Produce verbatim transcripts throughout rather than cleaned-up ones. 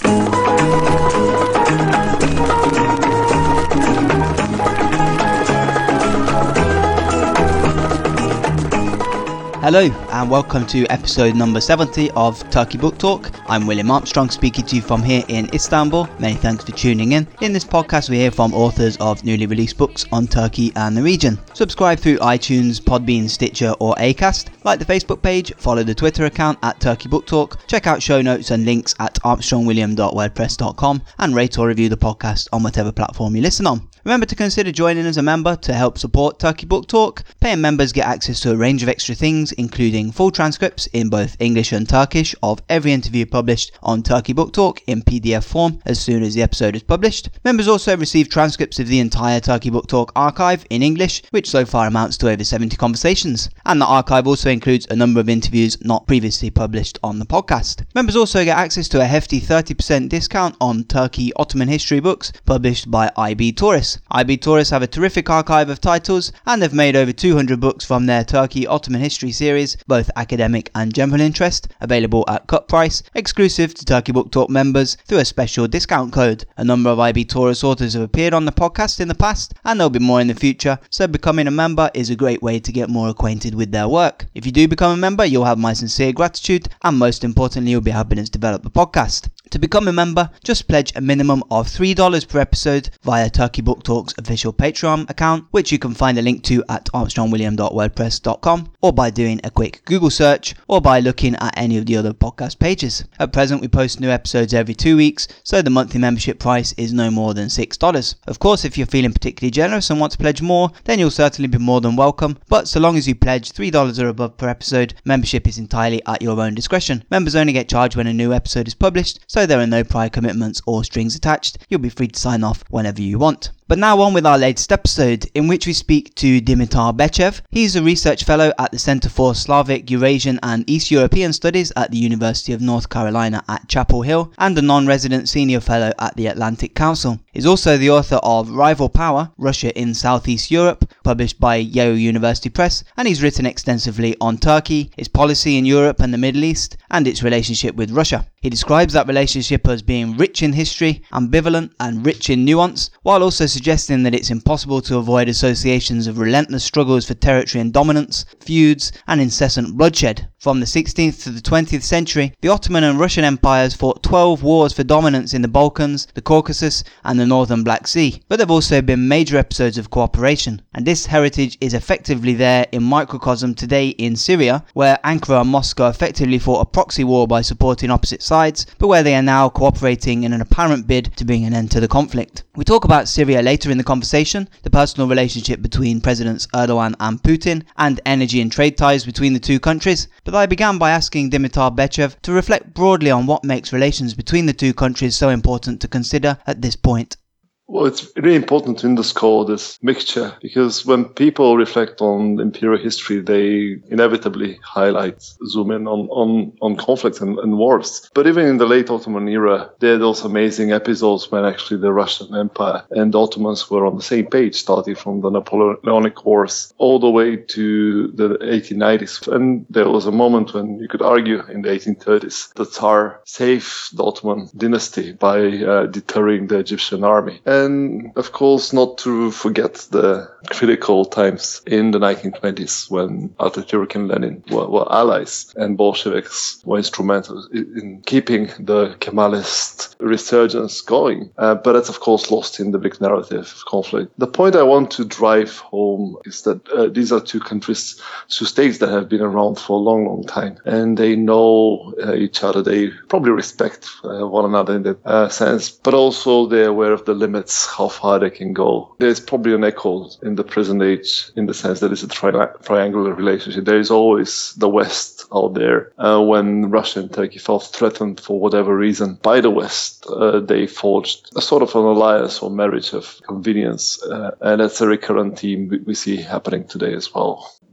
Hello and welcome to episode number seventy of Turkey Book Talk. I'm William Armstrong speaking to you from here in Istanbul. Many thanks for tuning in. In this podcast we hear from authors of newly released books on Turkey and the region. Subscribe through iTunes, Podbean, Stitcher or Acast. Like the Facebook page, follow the Twitter account at Turkey Book Talk, check out show notes and links at armstrong william dot wordpress dot com and rate or review the podcast on whatever platform you listen on. Remember to consider joining as a member to help support Turkey Book Talk. Paying members get access to a range of extra things, including full transcripts in both English and Turkish of every interview published on Turkey Book Talk in P D F form as soon as the episode is published. Members also receive transcripts of the entire Turkey Book Talk archive in English, which so far amounts to over seventy conversations. And the archive also includes a number of interviews not previously published on the podcast. Members also get access to a hefty thirty percent discount on Turkey Ottoman history books published by I B Tauris. I B Tauris have a terrific archive of titles and they've made over two hundred books from their Turkey Ottoman history series, both academic and general interest, available at cut price, exclusive to Turkey Book Talk members through a special discount code. A number of I B Tauris authors have appeared on the podcast in the past and there'll be more in the future, so becoming a member is a great way to get more acquainted with their work. If you do become a member, you'll have my sincere gratitude and most importantly you'll be helping us develop the podcast. To become a member, just pledge a minimum of three dollars per episode via Turkey Book Talk's official Patreon account, which you can find a link to at armstrong william dot wordpress dot com, or by doing a quick Google search, or by looking at any of the other podcast pages. At present, we post new episodes every two weeks, so the monthly membership price is no more than six dollars. Of course, if you're feeling particularly generous and want to pledge more, then you'll certainly be more than welcome, but so long as you pledge three dollars or above per episode, membership is entirely at your own discretion. Members only get charged when a new episode is published, so there are no prior commitments or strings attached. You'll be free to sign off whenever you want. But now on with our latest episode, in which we speak to Dimitar Bechev. He's a research fellow at the Center for Slavic, Eurasian and East European Studies at the University of North Carolina at Chapel Hill and a non-resident senior fellow at the Atlantic Council. He's also the author of Rival Power, Russia in Southeast Europe, published by Yale University Press, and he's written extensively on Turkey, its policy in Europe and the Middle East, and its relationship with Russia. He describes that relationship as being rich in history, ambivalent and rich in nuance, while also suggesting that it's impossible to avoid associations of relentless struggles for territory and dominance, feuds, and incessant bloodshed. From the sixteenth to the twentieth century, the Ottoman and Russian empires fought twelve wars for dominance in the Balkans, the Caucasus, and the northern Black Sea, but there have also been major episodes of cooperation, and this heritage is effectively there in microcosm today in Syria, where Ankara and Moscow effectively fought a proxy war by supporting opposite sides, but where they are now cooperating in an apparent bid to bring an end to the conflict. We talk about Syria later in the conversation, the personal relationship between Presidents Erdogan and Putin, and energy and trade ties between the two countries, but I began by asking Dimitar Bechev to reflect broadly on what makes relations between the two countries so important to consider at this point. Well, it's really important to underscore this mixture because when people reflect on imperial history, they inevitably highlight, zoom in on, on, on conflicts and, and wars. But even in the late Ottoman era, there are those amazing episodes when actually the Russian Empire and the Ottomans were on the same page, starting from the Napoleonic Wars all the way to the eighteen nineties. And there was a moment when you could argue in the eighteen thirties, the Tsar saved the Ottoman dynasty by uh, deterring the Egyptian army. And of course, not to forget the critical times in the nineteen twenties when Ataturk and Lenin were, were allies and Bolsheviks were instrumental in keeping the Kemalist resurgence going. Uh, but that's of course lost in the big narrative of conflict. The point I want to drive home is that uh, these are two countries, two states that have been around for a long, long time. And they know uh, each other. They probably respect uh, one another in that uh, sense. But also they're aware of the limits, how far they can go. There's probably an echo in the present age in the sense that it's a tri- triangular relationship. There is always the West out there. Uh, when Russia and Turkey felt threatened for whatever reason by the West, uh, they forged a sort of an alliance or marriage of convenience. Uh, and that's a recurrent theme we see happening today as well.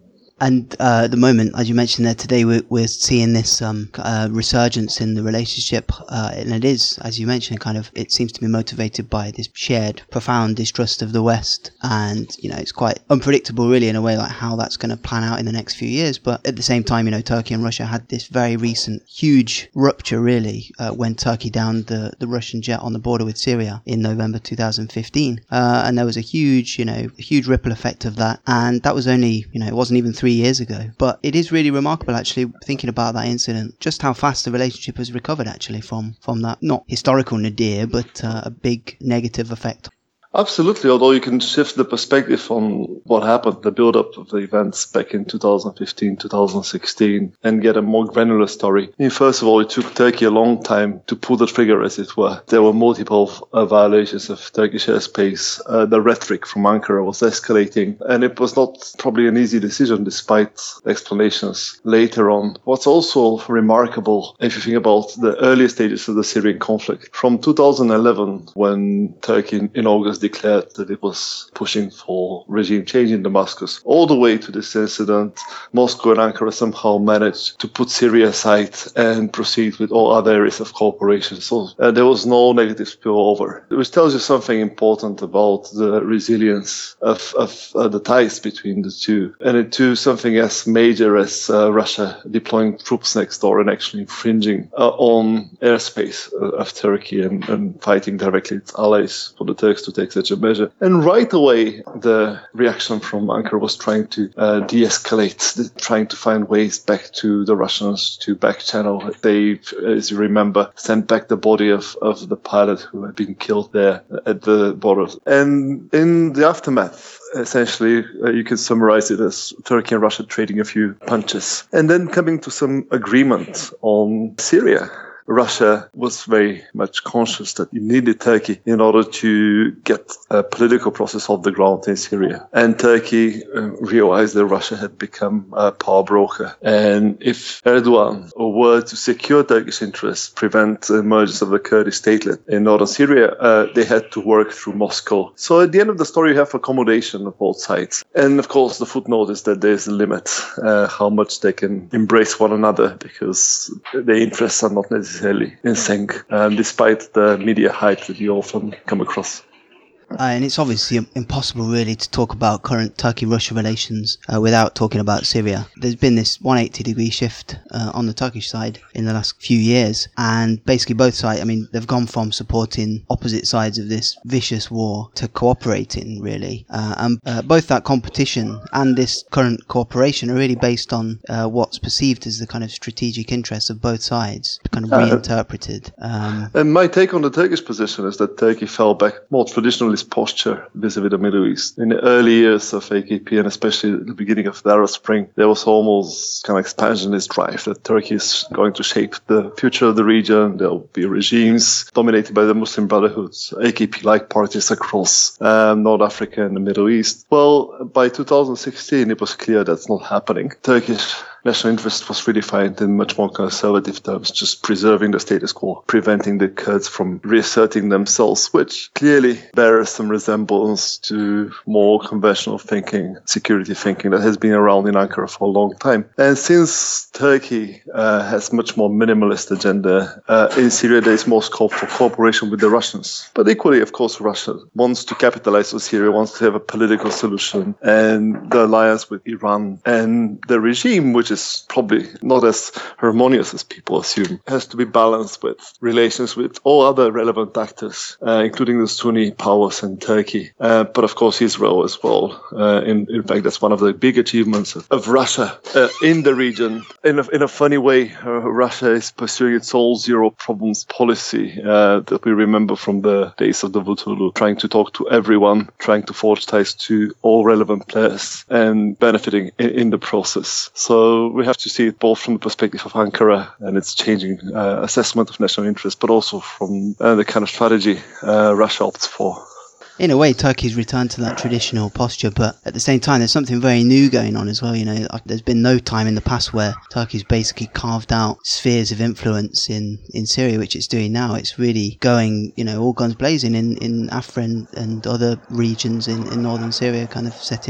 And uh, at the moment, as you mentioned there today, we're, we're seeing this um, uh, resurgence in the relationship. Uh, and it is, as you mentioned, kind of, it seems to be motivated by this shared, profound distrust of the West. And, you know, it's quite unpredictable, really, in a way, like how that's going to plan out in the next few years. But at the same time, you know, Turkey and Russia had this very recent, huge rupture, really, uh, when Turkey downed the, the Russian jet on the border with Syria in November two thousand fifteen. Uh, and there was a huge, you know, huge ripple effect of that. And that was only, you know, it wasn't even three years ago. But it is really remarkable, actually, thinking about that incident, just how fast the relationship has recovered, actually, from, from that, not historical nadir, but uh, a big negative effect. Absolutely, although you can shift the perspective on what happened, the build-up of the events back in two thousand fifteen, two thousand sixteen, and get a more granular story. I mean, first of all, it took Turkey a long time to pull the trigger, as it were. There were multiple uh, violations of Turkish airspace. Uh, the rhetoric from Ankara was escalating, and it was not probably an easy decision, despite explanations later on. What's also remarkable, if you think about the earlier stages of the Syrian conflict, from two thousand eleven, when Turkey in August declared that it was pushing for regime change in Damascus, all the way to this incident, Moscow and Ankara somehow managed to put Syria aside and proceed with all other areas of cooperation. So uh, there was no negative spillover, which tells you something important about the resilience of, of uh, the ties between the two. And it too, something as major as uh, Russia deploying troops next door and actually infringing uh, on airspace uh, of Turkey and, and fighting directly its allies for the Turks to take such a measure. And right away, the reaction from Ankara was trying to uh, de-escalate, trying to find ways back to the Russians to back channel. They, as you remember, sent back the body of, of the pilot who had been killed there at the border. And in the aftermath, essentially, uh, you can summarize it as Turkey and Russia trading a few punches and then coming to some agreement on Syria. Russia was very much conscious that it needed Turkey in order to get a political process off the ground in Syria. And Turkey uh, realized that Russia had become a power broker. And if Erdogan were to secure Turkish interests, prevent the emergence of the Kurdish statelet in northern Syria, uh, they had to work through Moscow. So at the end of the story, you have accommodation of both sides. And of course, the footnote is that there's a limit uh, how much they can embrace one another, because their interests are not necessarily in sync, um, despite the media hype that you often come across. Uh, and it's obviously impossible, really, to talk about current Turkey-Russia relations uh, without talking about Syria. There's been this one hundred eighty degree shift uh, on the Turkish side in the last few years, and basically both sides, I mean, they've gone from supporting opposite sides of this vicious war to cooperating, really. Uh, and uh, both that competition and this current cooperation are really based on uh, what's perceived as the kind of strategic interests of both sides, kind of reinterpreted. Um, and my take on the Turkish position is that Turkey fell back more traditionally posture vis-a-vis the Middle East. In the early years of A K P, and especially at the beginning of the Arab Spring, there was almost kind of expansionist drive that Turkey is going to shape the future of the region. There will be regimes dominated by the Muslim Brotherhood, A K P-like parties across um, North Africa and the Middle East. Well, by two thousand sixteen, it was clear that's not happening. Turkish national interest was redefined in much more conservative terms, just preserving the status quo, preventing the Kurds from reasserting themselves, which clearly bears some resemblance to more conventional thinking, security thinking that has been around in Ankara for a long time. And since Turkey uh, has much more minimalist agenda, uh, in Syria there is more scope for cooperation with the Russians. But equally, of course, Russia wants to capitalize on Syria, wants to have a political solution, and the alliance with Iran and the regime, which is probably not as harmonious as people assume, has to be balanced with relations with all other relevant actors, uh, including the Sunni powers and Turkey, uh, but of course Israel as well. Uh, in, in fact, that's one of the big achievements of, of Russia uh, in the region. In a, in a funny way, uh, Russia is pursuing its all zero problems policy uh, that we remember from the days of the Davutoglu, trying to talk to everyone, trying to forge ties to all relevant players and benefiting in, in the process. So we have to see it both from the perspective of Ankara and its changing uh, assessment of national interest, but also from uh, the kind of strategy uh, Russia opts for. In a way, Turkey's returned to that traditional posture, but at the same time, there's something very new going on as well. You know, there's been no time in the past where Turkey's basically carved out spheres of influence in, in Syria, which it's doing now. It's really going, you know, all guns blazing in, in Afrin and other regions in, in northern Syria, kind of setting up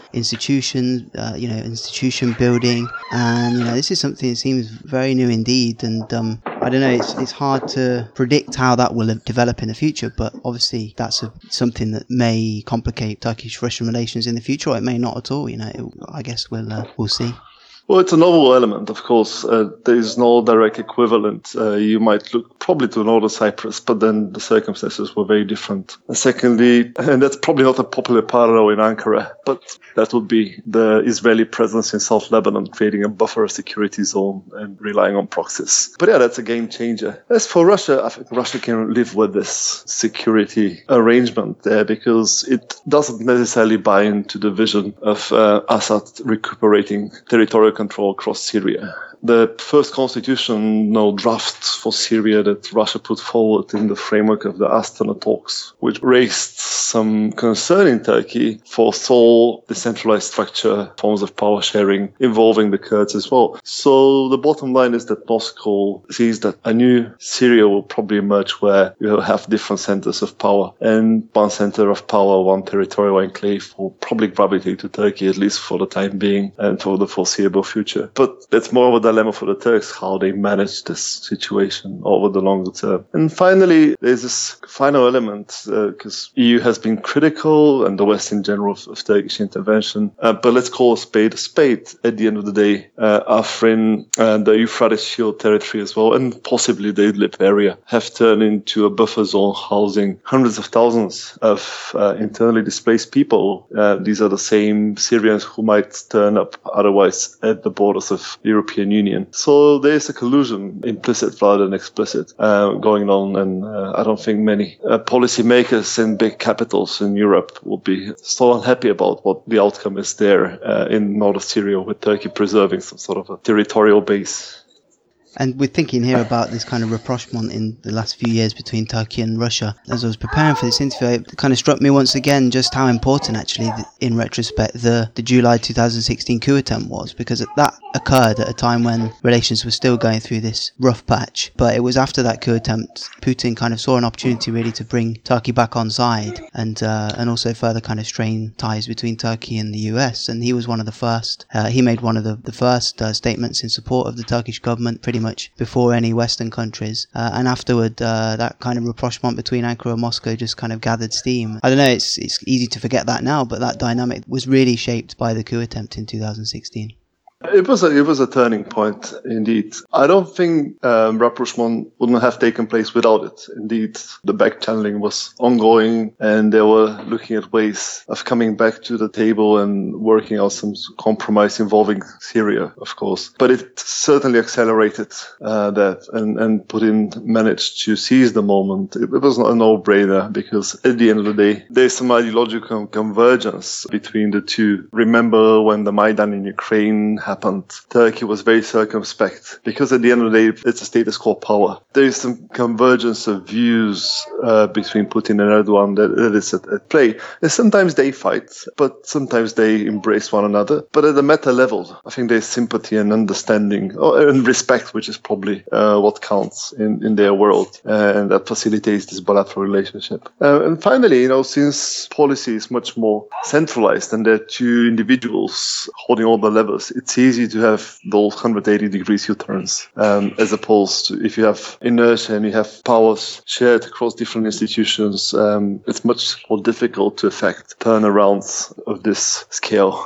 institutions, uh, you know, institution building. And, you know, this is something that seems very new indeed. And um, I don't know, it's it's hard to predict how that will develop in the future. But obviously, that's a, something that may complicate Turkish-Russian relations in the future, or it may not at all. You know, it, I guess we'll uh, we'll see. Well, it's a novel element, of course. Uh, there is no direct equivalent. Uh, you might look probably to Northern Cyprus, but then the circumstances were very different. And secondly, and that's probably not a popular parallel in Ankara, but that would be the Israeli presence in South Lebanon, creating a buffer security zone and relying on proxies. But yeah, that's a game changer. As for Russia, I think Russia can live with this security arrangement there because it doesn't necessarily buy into the vision of uh, Assad recuperating territorial control across Syria. The first constitution no, draft for Syria that Russia put forward in the framework of the Astana talks, which raised some concern in Turkey, foresaw decentralized structure, forms of power sharing involving the Kurds as well. So the bottom line is that Moscow sees that a new Syria will probably emerge where you have different centers of power, and one center of power, one territorial enclave will probably gravitate to Turkey, at least for the time being and for the foreseeable future. But that's more of a dilemma for the Turks, how they manage this situation over the longer term. And finally, there's this final element, because uh, E U has been critical, and the West in general, of, of Turkish intervention. Uh, but let's call a spade a spade. At the end of the day, uh, Afrin and the Euphrates Shield territory as well, and possibly the Idlib area, have turned into a buffer zone housing hundreds of thousands of uh, internally displaced people. Uh, these are the same Syrians who might turn up otherwise at the borders of the European Union. So there is a collusion, implicit rather than explicit, uh, going on, and uh, I don't think many uh, policymakers in big capitals in Europe will be so unhappy about what the outcome is there uh, in northern Syria, with Turkey preserving some sort of a territorial base. And we're thinking here about this kind of rapprochement in the last few years between Turkey and Russia. As I was preparing for this interview, it kind of struck me once again just how important, actually, in retrospect, the, the July two thousand sixteen coup attempt was, because that occurred at a time when relations were still going through this rough patch. But it was after that coup attempt, Putin kind of saw an opportunity really to bring Turkey back on side, and uh, and also further kind of strain ties between Turkey and the U S. And he was one of the first, uh, he made one of the, the first uh, statements in support of the Turkish government, pretty much much before any Western countries. Uh, and afterward, uh, that kind of rapprochement between Ankara and Moscow just kind of gathered steam. I don't know, it's it's easy to forget that now, but that dynamic was really shaped by the coup attempt in two thousand sixteen. It was a, it was a turning point, indeed. I don't think um, rapprochement wouldn't have taken place without it. Indeed, the back channeling was ongoing, and they were looking at ways of coming back to the table and working out some compromise involving Syria, of course. But it certainly accelerated uh, that, and, and Putin managed to seize the moment. It, it was not a no-brainer, because at the end of the day, there's some ideological convergence between the two. Remember when the Maidan in Ukraine happened, Turkey was very circumspect, because at the end of the day, it's a status quo power. There is some convergence of views uh, between Putin and Erdogan that, that is at, at play. And sometimes they fight, but sometimes they embrace one another. But at the meta level, I think there's sympathy and understanding oh, and respect, which is probably uh, what counts in, in their world, uh, and that facilitates this bilateral relationship. Uh, and finally, you know, since policy is much more centralized and there are two individuals holding all the levers, it's easy to have those one hundred eighty degrees U-turns, um, as opposed to if you have inertia and you have powers shared across different institutions, um, it's much more difficult to effect turnarounds of this scale.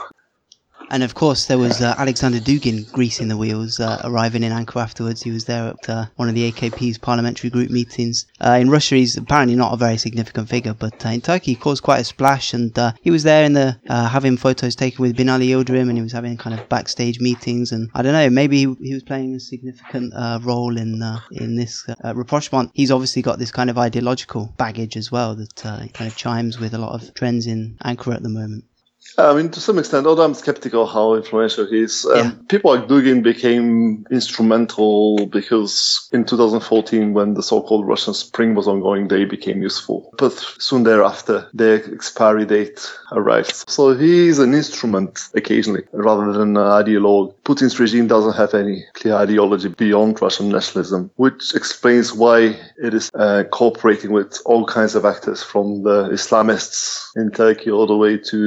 And of course, there was uh, Alexander Dugin greasing the wheels, uh, arriving in Ankara afterwards. He was there at uh, one of the A K P's parliamentary group meetings. Uh, in Russia, he's apparently not a very significant figure, but uh, in Turkey, he caused quite a splash. And uh, he was there in the uh, having photos taken with Binali Yildirim, and he was having kind of backstage meetings. And I don't know, maybe he, he was playing a significant uh, role in uh, in this uh, rapprochement. He's obviously got this kind of ideological baggage as well that uh, kind of chimes with a lot of trends in Ankara at the moment. I mean, to some extent, although I'm skeptical how influential he is, um, yeah. people like Dugin became instrumental because in two thousand fourteen, when the so-called Russian Spring was ongoing, they became useful. But soon thereafter, their expiry date arrived. So he is an instrument occasionally, rather than an ideologue. Putin's regime doesn't have any clear ideology beyond Russian nationalism, which explains why it is uh, cooperating with all kinds of actors, from the Islamists in Turkey all the way to the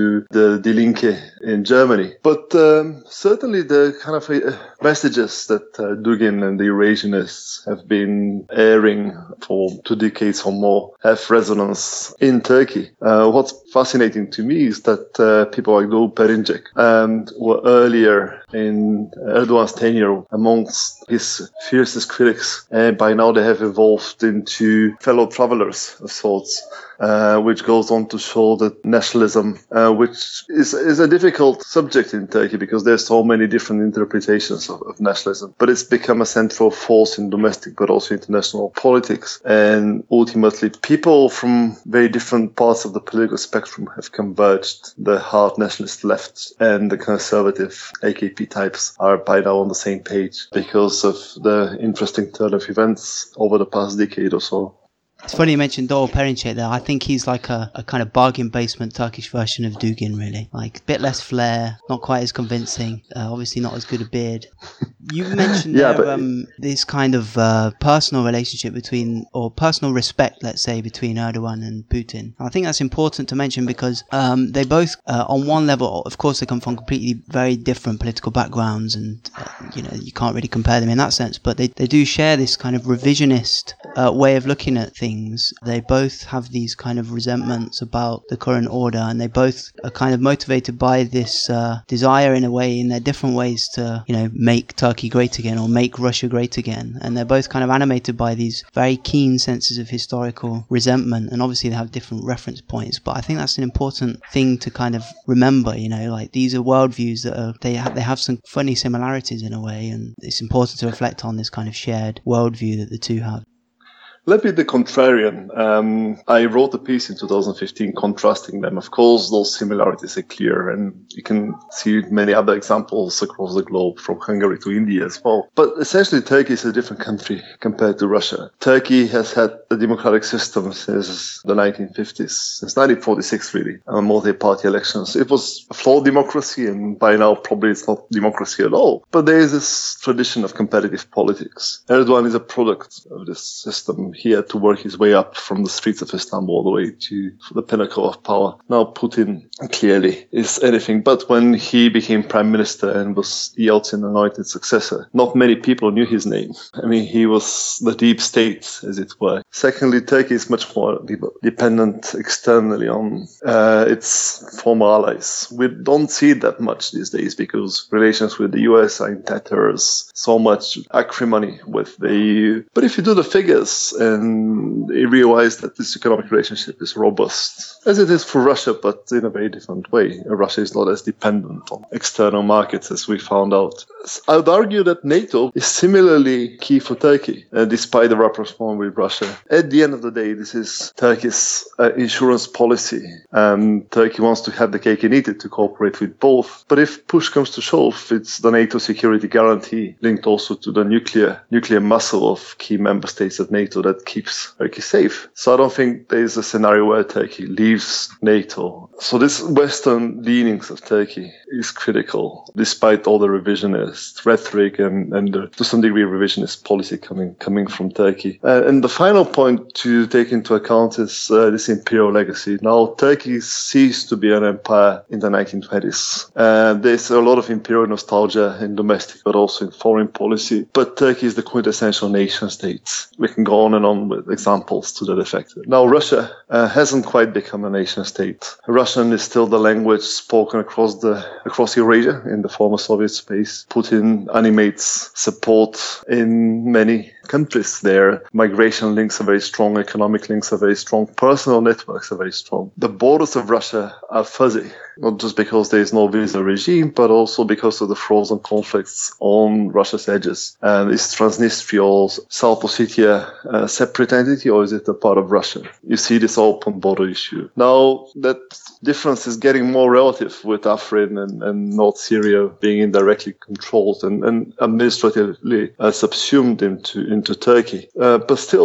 the Die Linke in Germany. But um, certainly the kind of uh, messages that uh, Dugin and the Eurasianists have been airing for two decades or more have resonance in Turkey. Uh, what's fascinating to me is that uh, people like Doğu Perinçek um, were earlier in Erdogan's tenure amongst his fiercest critics, and by now they have evolved into fellow travelers of sorts. Uh, which goes on to show that nationalism, uh, which is is a difficult subject in Turkey because there's so many different interpretations of, of nationalism, but it's become a central force in domestic but also international politics. And ultimately, people from very different parts of the political spectrum have converged. The hard nationalist left and the conservative A K P types are by now on the same page because of the interesting turn of events over the past decade or so. It's funny you mentioned Doğu Perinçek there. I think he's like a, a kind of bargain basement Turkish version of Dugin, really. Like, a bit less flair, not quite as convincing, uh, obviously not as good a beard. You mentioned yeah, there but... um, this kind of uh, personal relationship between, or personal respect, let's say, between Erdogan and Putin. I think that's important to mention because um, they both, uh, on one level, of course, they come from completely very different political backgrounds and, uh, you know, you can't really compare them in that sense, but they, they do share this kind of revisionist uh, way of looking at things. They both have these kind of resentments about the current order, and they both are kind of motivated by this uh, desire in a way, in their different ways, to, you know, make Turkey great again or make Russia great again. And they're both kind of animated by these very keen senses of historical resentment, and obviously they have different reference points, but I think that's an important thing to kind of remember, you know, like these are worldviews that are, they, ha- they have some funny similarities in a way, and it's important to reflect on this kind of shared worldview that the two have. Let me be the contrarian. Um, I wrote a piece in two thousand fifteen contrasting them. Of course, those similarities are clear, and you can see many other examples across the globe, from Hungary to India as well. But essentially, Turkey is a different country compared to Russia. Turkey has had a democratic system since the nineteen fifties, since nineteen forty-six, really, and multi-party elections. It was a flawed democracy, and by now probably it's not democracy at all. But there is this tradition of competitive politics. Erdogan is a product of this system. He had to work his way up from the streets of Istanbul all the way to the pinnacle of power. Now Putin clearly is anything but. When he became prime minister and was Yeltsin anointed successor, not many people knew his name. I mean, he was the deep state, as it were. Secondly, Turkey is much more de- dependent externally on uh, its former allies. We don't see that much these days because relations with the U S are in tatters, so much acrimony with the E U. But if you do the figures, and he realized that this economic relationship is robust, as it is for Russia, but in a very different way. Russia is not as dependent on external markets as we found out. I would argue that NATO is similarly key for Turkey, uh, despite the rapprochement with Russia. At the end of the day, this is Turkey's uh, insurance policy. Um, Turkey wants to have the cake and eat it, to cooperate with both. But if push comes to shove, it's the NATO security guarantee linked also to the nuclear nuclear muscle of key member states of NATO that keeps Turkey safe. So I don't think there is a scenario where Turkey leaves NATO. So this Western leanings of Turkey is critical, despite all the revisionist rhetoric and, and the, to some degree revisionist policy coming coming from Turkey. Uh, and the final point to take into account is uh, this imperial legacy. Now, Turkey ceased to be an empire in the nineteen twenties. Uh, there's a lot of imperial nostalgia in domestic, but also in foreign policy. But Turkey is the quintessential nation state. We can go on and on with examples to that effect. Now, Russia uh, hasn't quite become a nation state. Russian is still the language spoken across the across Eurasia in the former Soviet space. Putin animates support in many countries there. Migration links are very strong, economic links are very strong, personal networks are very strong. The borders of Russia are fuzzy, not just because there is no visa regime, but also because of the frozen conflicts on Russia's edges. And is Transnistria or South Ossetia a separate entity, or is it a part of Russia? You see this open border issue. Now, that difference is getting more relative with Afrin and, and North Syria being indirectly controlled and, and administratively uh, subsumed into, into Turkey. Uh, but still,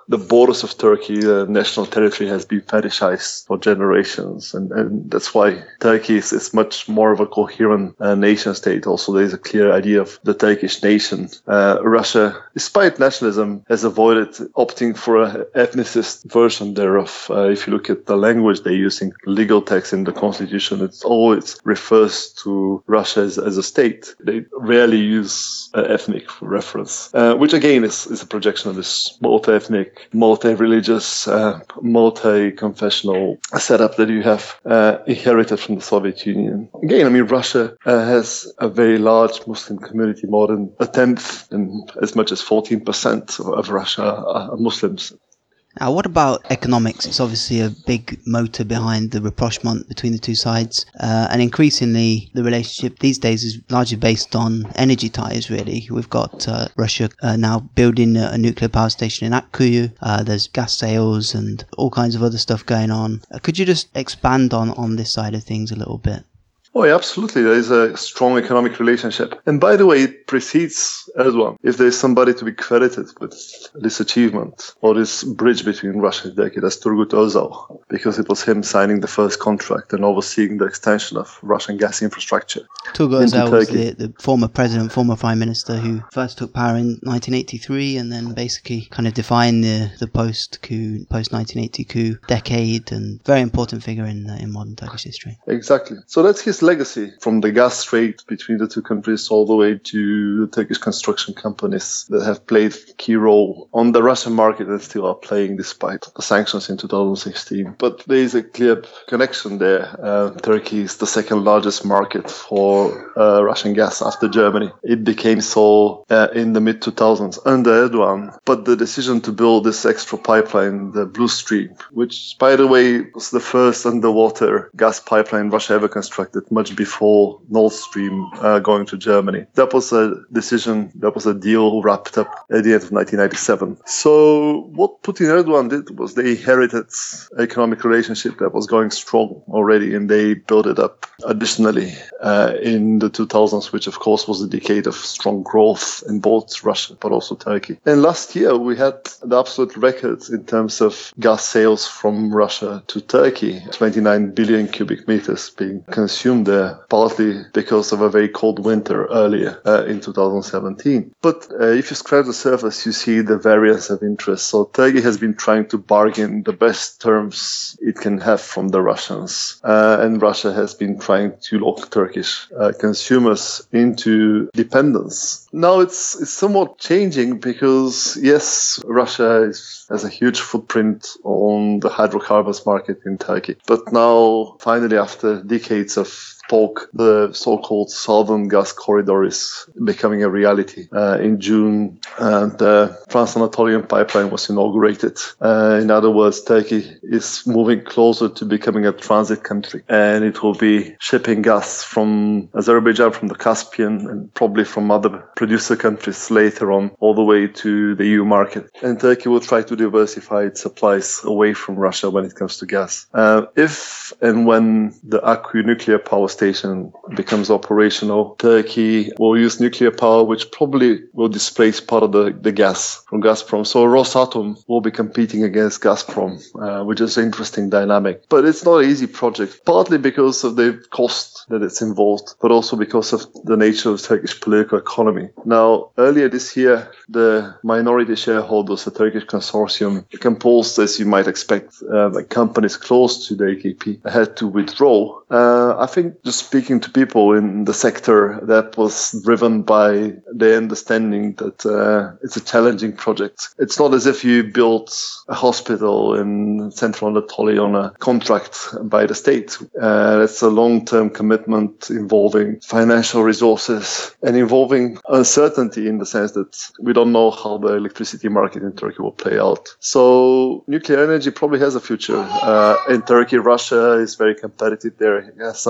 the borders of Turkey, the national territory, has been fetishized for generations. And, and that's why Turkey is, is much more of a coherent uh, nation state. Also, there is a clear idea of the Turkish nation. Uh, Russia, despite nationalism, has avoided opting for an ethnicist version thereof. Uh, if you look at the language they're using, legal text in the constitution, it always refers to Russia as, as a state. They rarely use uh, ethnic reference, uh, which again is, is a projection of this multi-ethnic, multi-religious, uh, multi-confessional setup that you have uh, inherited from the Soviet Union. Again, I mean, Russia uh, has a very large Muslim community, more than a tenth and as much as fourteen percent of Russia are Muslims. Now, what about economics? It's obviously a big motor behind the rapprochement between the two sides. Uh, and increasingly, the relationship these days is largely based on energy ties, really. We've got uh, Russia uh, now building a, a nuclear power station in Akkuyu. Uh, there's gas sales and all kinds of other stuff going on. Uh, could you just expand on, on this side of things a little bit? Oh, yeah, absolutely. There is a strong economic relationship. And by the way, it precedes Erdogan. If there's somebody to be credited with this achievement or this bridge between Russia and Turkey, that's Turgut Özal, because it was him signing the first contract and overseeing the extension of Russian gas infrastructure. Turgut Özal was the, the former president, former prime minister who first took power in nineteen eighty-three and then basically kind of defined the, the post-coup, post-nineteen eighty coup decade, and very important figure in, uh, in modern Turkish history. Exactly. So that's his legacy, from the gas trade between the two countries all the way to the Turkish construction companies that have played a key role on the Russian market and still are playing despite the sanctions in two thousand sixteen. But there is a clear connection there. Uh, Turkey is the second largest market for uh, Russian gas after Germany. It became so uh, in the mid two thousands under Erdogan. But the decision to build this extra pipeline, the Blue Stream, which, by the way, was the first underwater gas pipeline Russia ever constructed, much before Nord Stream uh, going to Germany. That was a decision, that was a deal wrapped up at the end of nineteen ninety-seven. So what Putin and Erdogan did was they inherited an economic relationship that was going strong already, and they built it up additionally uh, in the two thousands, which of course was a decade of strong growth in both Russia but also Turkey. And last year we had the absolute record in terms of gas sales from Russia to Turkey, twenty-nine billion cubic meters being consumed there, partly because of a very cold winter earlier uh, in two thousand seventeen. But uh, if you scratch the surface, you see the variance of interest. So Turkey has been trying to bargain the best terms it can have from the Russians. Uh, and Russia has been trying to lock Turkish uh, consumers into dependence. Now it's, it's somewhat changing because, yes, Russia is, has a huge footprint on the hydrocarbons market in Turkey. But now, finally, after decades of talk, the so-called Southern Gas Corridor is becoming a reality. Uh, in June, uh, the Trans-Anatolian Pipeline was inaugurated. Uh, in other words, Turkey is moving closer to becoming a transit country, and it will be shipping gas from Azerbaijan, from the Caspian, and probably from other producer countries later on, all the way to the E U market. And Turkey will try to diversify its supplies away from Russia when it comes to gas. Uh, if and when the Akkuyu nuclear power station becomes operational, Turkey will use nuclear power, which probably will displace part of the, the gas from Gazprom. So Rosatom will be competing against Gazprom, uh, which is an interesting dynamic. But it's not an easy project, partly because of the cost that it's involved, but also because of the nature of Turkish political economy. Now, earlier this year, the minority shareholders, the Turkish consortium, composed, as you might expect, uh, like companies close to the A K P, had to withdraw. Uh, I think just speaking to people in the sector, that was driven by the understanding that uh, it's a challenging project. It's not as if you built a hospital in central Anatolia on a contract by the state. Uh, it's a long-term commitment involving financial resources and involving uncertainty in the sense that we don't know how the electricity market in Turkey will play out. So nuclear energy probably has a future. Uh, in Turkey, Russia is very competitive there. It has something called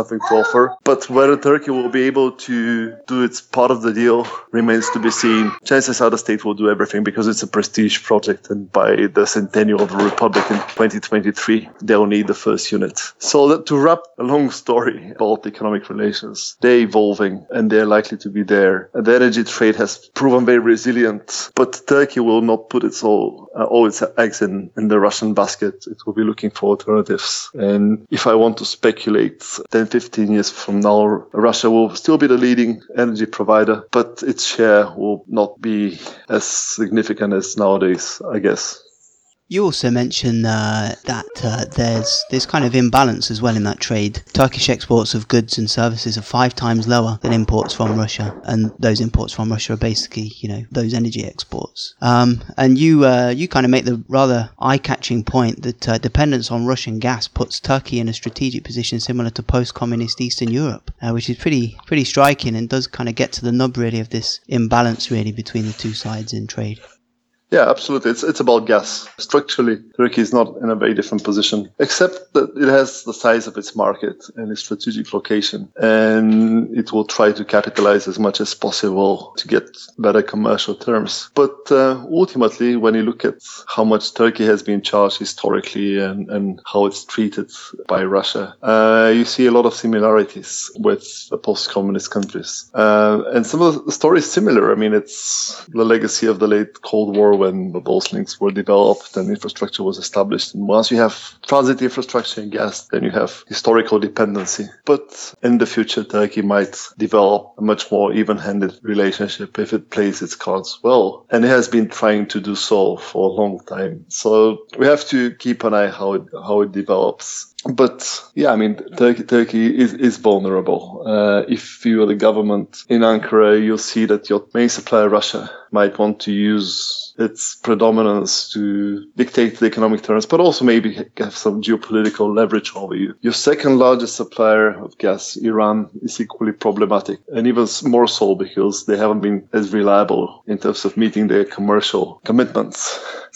offer. But whether Turkey will be able to do its part of the deal remains to be seen. Chances are the state will do everything because it's a prestige project, and by the centennial of the Republic in twenty twenty-three, they'll need the first unit. So that, to wrap a long story about economic relations, they're evolving and they're likely to be there. And the energy trade has proven very resilient, but Turkey will not put its all, uh, all its eggs in, in the Russian basket. It will be looking for alternatives. And if I want to speculate, ten, fifteen years from now, Russia will still be the leading energy provider, but its share will not be as significant as nowadays, I guess. You also mentioned uh, that uh, there's this kind of imbalance as well in that trade. Turkish exports of goods and services are five times lower than imports from Russia, and those imports from Russia are basically, you know, those energy exports. Um, and you uh, you kind of make the rather eye-catching point that uh, dependence on Russian gas puts Turkey in a strategic position similar to post-communist Eastern Europe, uh, which is pretty pretty striking and does kind of get to the nub really of this imbalance really between the two sides in trade. Yeah, absolutely. It's it's about gas. Structurally, Turkey is not in a very different position, except that it has the size of its market and its strategic location, and it will try to capitalize as much as possible to get better commercial terms. But uh, ultimately, when you look at how much Turkey has been charged historically and, and how it's treated by Russia, uh, you see a lot of similarities with the post-communist countries. Uh, and some of the stories similar. I mean, it's the legacy of the late Cold War, when the those links were developed and infrastructure was established. And once you have transit infrastructure and gas, then you have historical dependency. But in the future, Turkey might develop a much more even-handed relationship if it plays its cards well. And it has been trying to do so for a long time. So we have to keep an eye how it, how it develops. But yeah, I mean, Turkey, Turkey is, is vulnerable. Uh, if you are the government in Ankara, you'll see that your main supplier, Russia, might want to use its predominance to dictate the economic terms, but also maybe have some geopolitical leverage over you. Your second largest supplier of gas, Iran, is equally problematic, and even more so because they haven't been as reliable in terms of meeting their commercial commitments.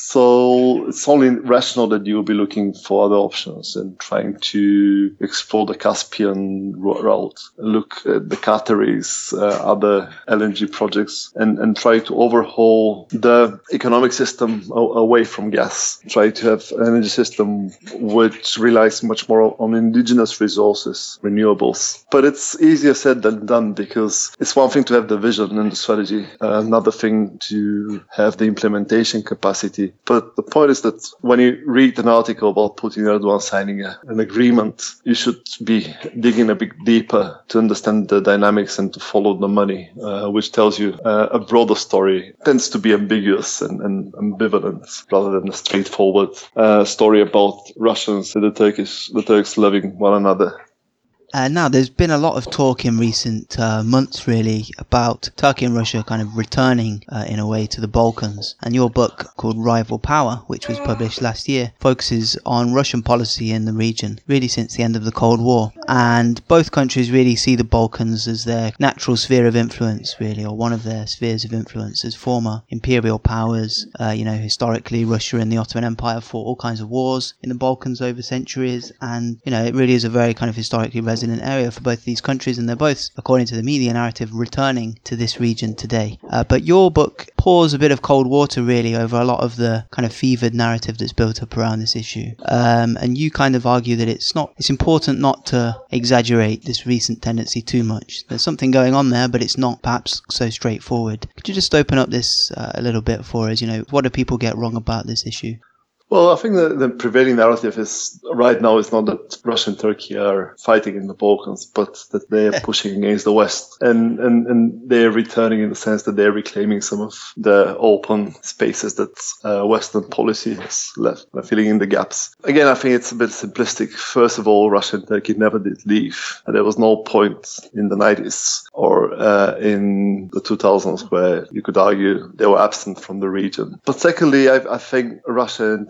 So it's only rational that you'll be looking for other options and trying to explore the Caspian route, look at the Qataris, uh, other L N G projects, and, and try to overhaul the economic system away from gas. Try to have an energy system which relies much more on indigenous resources, renewables. But it's easier said than done because it's one thing to have the vision and the strategy, uh, another thing to have the implementation capacity. But the point is that when you read an article about Putin and Erdogan signing a, an agreement, you should be digging a bit deeper to understand the dynamics and to follow the money, uh, which tells you uh, a broader story. It tends to be ambiguous and, and ambivalent rather than a straightforward uh, story about Russians and the Turkish, the Turks loving one another. Uh, now, there's been a lot of talk in recent uh, months, really, about Turkey and Russia kind of returning, uh, in a way, to the Balkans. And your book, called Rival Power, which was published last year, focuses on Russian policy in the region, really since the end of the Cold War. And both countries really see the Balkans as their natural sphere of influence, really, or one of their spheres of influence as former imperial powers. Uh, you know, historically, Russia and the Ottoman Empire fought all kinds of wars in the Balkans over centuries. And, you know, it really is a very kind of historically resident area for both these countries, and they're both, according to the media narrative, returning to this region today. Uh, but your book pours a bit of cold water really over a lot of the kind of fevered narrative that's built up around this issue. Um, and you kind of argue that it's not, it's important not to exaggerate this recent tendency too much. There's something going on there, but it's not perhaps so straightforward. Could you just open up this uh, a little bit for us? You know, what do people get wrong about this issue? Well, I think the, the prevailing narrative is right now is not that Russia and Turkey are fighting in the Balkans, but that they are pushing against the West. And, and, and they're returning in the sense that they're reclaiming some of the open spaces that uh, Western policy has left, uh, filling in the gaps. Again, I think it's a bit simplistic. First of all, Russia and Turkey never did leave. And there was no point in the nineties or uh, in the two thousands where you could argue they were absent from the region. But secondly, I, I think Russia and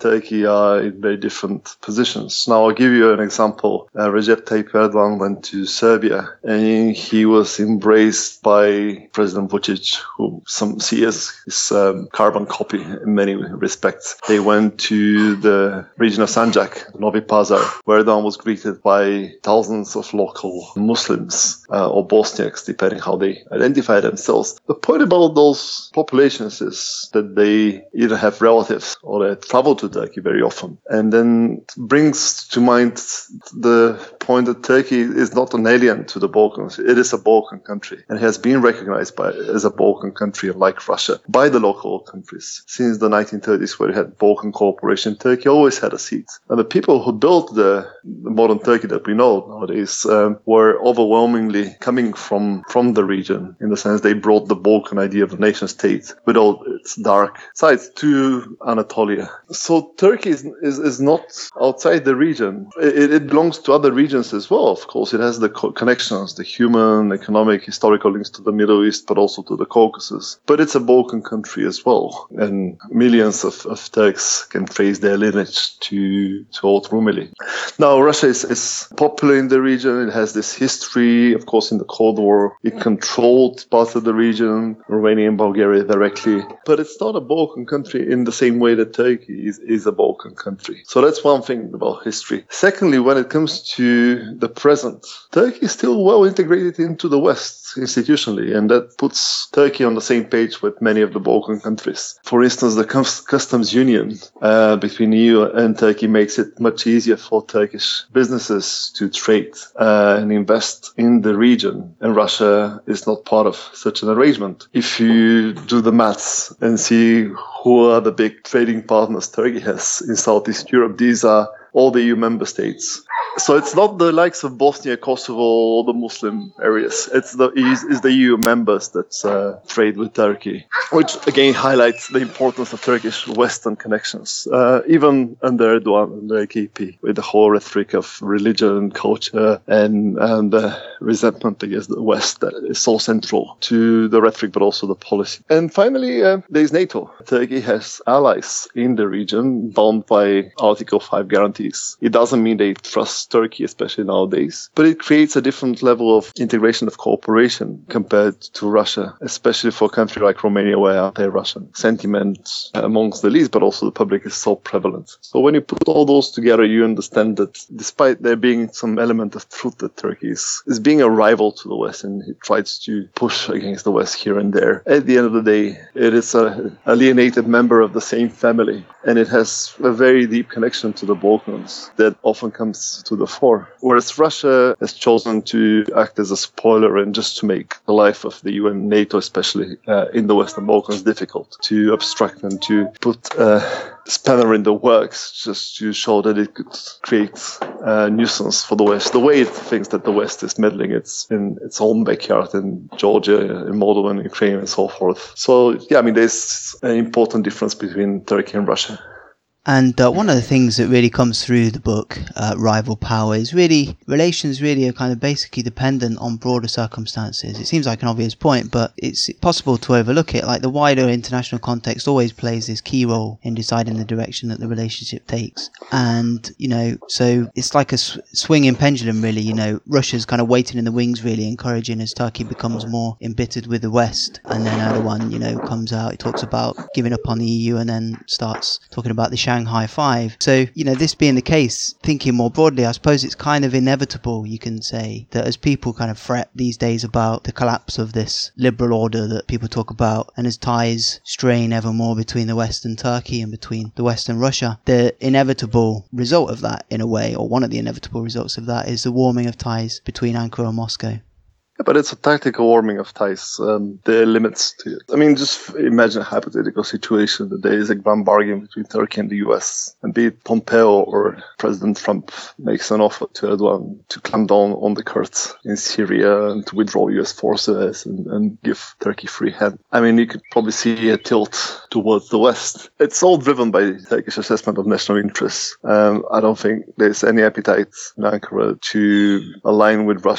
Turkey are in very different positions. Now, I'll give you an example. Uh, Recep Tayyip Erdogan went to Serbia, and he was embraced by President Vučić, who some see as his um, carbon copy in many respects. They went to the region of Sanjak, Novi Pazar, where Erdogan was greeted by thousands of local Muslims uh, or Bosniaks, depending how they identify themselves. The point about those populations is that they either have relatives or they travel to Turkey very often. And then it brings to mind the point that Turkey is not an alien to the Balkans. It is a Balkan country and has been recognized by, as a Balkan country, like Russia, by the local countries. Since the nineteen thirties, where you had Balkan cooperation, Turkey always had a seat. And the people who built the, the modern Turkey that we know nowadays um, were overwhelmingly coming from, from the region, in the sense they brought the Balkan idea of a nation state with all its dark sides to Anatolia. So Turkey is, is, is not outside the region. It, it belongs to other regions as well, of course. It has the co- connections, the human, economic, historical links to the Middle East, but also to the Caucasus. But it's a Balkan country as well. And millions of, of Turks can trace their lineage to, to old Rumeli. Now, Russia is, is popular in the region. It has this history, of course, in the Cold War. It controlled parts of the region, Romania and Bulgaria directly. But it's not a Balkan country in the same way that Turkey is, is a Balkan country. So that's one thing about history. Secondly, when it comes to the present, Turkey is still well integrated into the West institutionally, and that puts Turkey on the same page with many of the Balkan countries. For instance, the customs union uh, between E U and Turkey makes it much easier for Turkish businesses to trade uh, and invest in the region, and Russia is not part of such an arrangement. If you do the maths and see who are the big trading partners Turkey has in Southeast Europe, these are all the E U member states. So it's not the likes of Bosnia, Kosovo, or the Muslim areas. It's the is the E U members that uh, trade with Turkey, which again highlights the importance of Turkish Western connections, uh, even under Erdogan and the A K P, with the whole rhetoric of religion, culture, and and the resentment against the West that is so central to the rhetoric, but also the policy. And finally, uh, there is NATO. Turkey has allies in the region bound by Article five guarantees. It doesn't mean they trust Turkey, especially nowadays, but it creates a different level of integration of cooperation compared to Russia, especially for a country like Romania, where anti-Russian sentiment amongst the elites, but also the public, is so prevalent. So when you put all those together, you understand that despite there being some element of truth that Turkey is, is being a rival to the West, and it tries to push against the West here and there, at the end of the day, it is an alienated member of the same family, and it has a very deep connection to the Balkans that often comes to the fore. Whereas Russia has chosen to act as a spoiler and just to make the life of the E U and NATO, especially uh, in the Western Balkans, difficult, to obstruct and to put a spanner in the works, just to show that it could create a nuisance for the West. The way it thinks that the West is meddling it's in its own backyard in Georgia, in Moldova, and Ukraine, and so forth. So, yeah, I mean, there's an important difference between Turkey and Russia. And uh, one of the things that really comes through the book, uh, Rival Power, is really, relations really are kind of basically dependent on broader circumstances. It seems like an obvious point, but it's possible to overlook it. Like, the wider international context always plays this key role in deciding the direction that the relationship takes. And, you know, so it's like a sw- swinging pendulum, really. You know, Russia's kind of waiting in the wings, really, encouraging as Turkey becomes more embittered with the West. And then Erdogan, you know, comes out, he talks about giving up on the E U and then starts talking about the Shanghai Shanghai Five. So, you know, this being the case, thinking more broadly, I suppose it's kind of inevitable, you can say, that as people kind of fret these days about the collapse of this liberal order that people talk about, and as ties strain ever more between the West and Turkey and between the West and Russia, the inevitable result of that, in a way, or one of the inevitable results of that, is the warming of ties between Ankara and Moscow. Yeah, but it's a tactical warming of ties. Um, there are limits to it. I mean, just imagine a hypothetical situation that there is a grand bargain between Turkey and the U S, and be it Pompeo or President Trump makes an offer to Erdogan to clamp down on the Kurds in Syria and to withdraw U S forces and, and give Turkey free hand. I mean, you could probably see a tilt towards the West. It's all driven by Turkish assessment of national interests. Um, I don't think there's any appetite in Ankara to align with Russia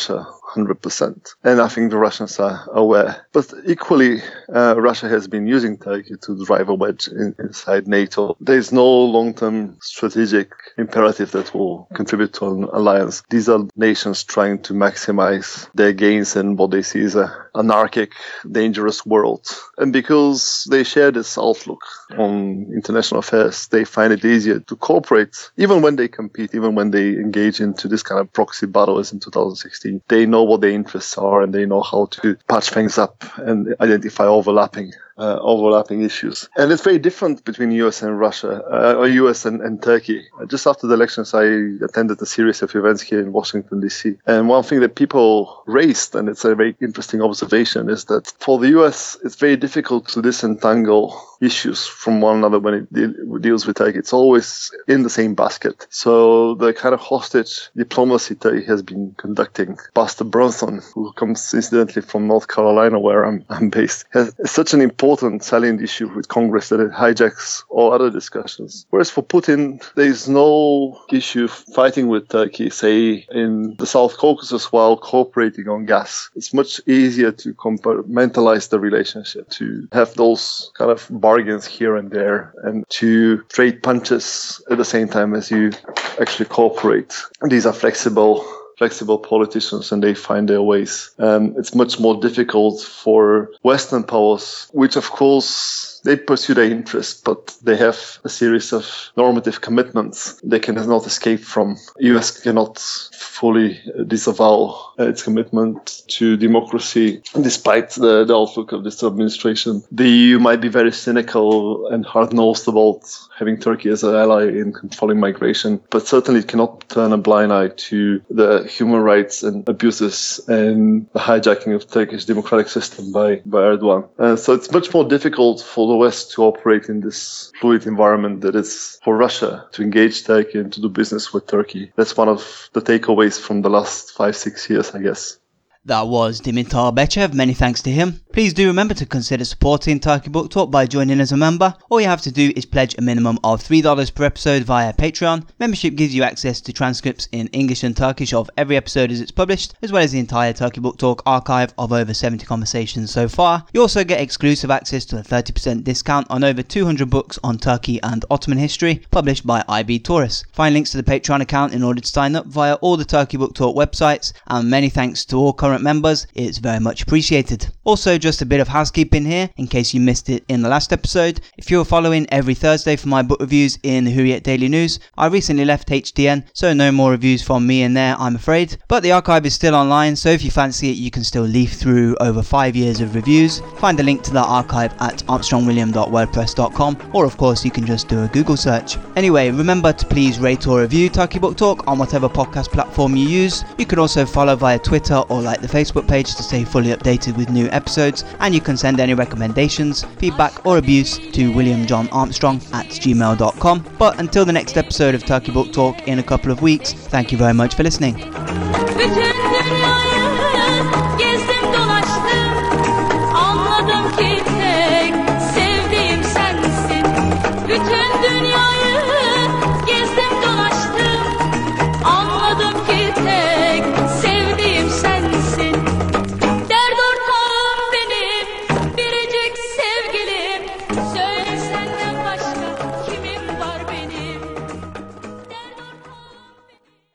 hundred percent. And I think the Russians are aware. But equally, uh, Russia has been using Turkey to drive a wedge in, inside NATO. There is no long-term strategic imperative that will contribute to an alliance. These are nations trying to maximize their gains in what they see as an anarchic, dangerous world. And because they share this outlook on international affairs, they find it easier to cooperate, even when they compete, even when they engage into this kind of proxy battle as in two thousand sixteen. They know what their interests are and they know how to patch things up and identify overlapping Uh, overlapping issues. And it's very different between U S and Russia, uh, or U S and, and Turkey. Just after the elections, I attended a series of events here in Washington, D C. And one thing that people raised, and it's a very interesting observation, is that for the U S, it's very difficult to disentangle issues from one another when it de- deals with Turkey. It's always in the same basket. So the kind of hostage diplomacy Turkey has been conducting, Pastor Brunson, who comes incidentally from North Carolina, where I'm, I'm based, has such an important important salient issue with Congress that it hijacks all other discussions. Whereas for Putin, there is no issue fighting with Turkey, say, in the South Caucasus while cooperating on gas. It's much easier to compartmentalize the relationship, to have those kind of bargains here and there, and to trade punches at the same time as you actually cooperate. These are flexible flexible politicians and they find their ways. Um, it's much more difficult for Western powers, which of course they pursue their interests, but they have a series of normative commitments they cannot escape from. U S cannot fully disavow its commitment to democracy, despite the, the outlook of this administration. The E U might be very cynical and hard-nosed about having Turkey as an ally in controlling migration, but certainly it cannot turn a blind eye to the human rights and abuses and the hijacking of Turkish democratic system by, by Erdogan. Uh, so it's much more difficult for the West to operate in this fluid environment that it's for Russia to engage Turkey and to do business with Turkey. That's one of the takeaways from the last five, six years, I guess. That was Dimitar Bechev, many thanks to him. Please do remember to consider supporting Turkey Book Talk by joining as a member. All you have to do is pledge a minimum of three dollars per episode via Patreon. Membership gives you access to transcripts in English and Turkish of every episode as it's published, as well as the entire Turkey Book Talk archive of over seventy conversations so far. You also get exclusive access to a thirty percent discount on over two hundred books on Turkey and Ottoman history, published by I B Tauris. Find links to the Patreon account in order to sign up via all the Turkey Book Talk websites, and many thanks to all current members, it's very much appreciated. Also, just a bit of housekeeping here in case you missed it in the last episode. If you're following every Thursday for my book reviews in the Hurriyet Daily News, I recently left H D N, so no more reviews from me in there, I'm afraid. But the archive is still online, so if you fancy it, you can still leaf through over five years of reviews. Find a link to that archive at armstrong william dot wordpress dot com, or of course you can just do a Google search. Anyway, remember to please rate or review Turkey Book Talk on whatever podcast platform you use. You can also follow via Twitter or like the Facebook page to stay fully updated with new episodes, and you can send any recommendations, feedback or abuse to william john armstrong at gmail dot com. But until the next episode of Turkey Book Talk in a couple of weeks, thank you very much for listening.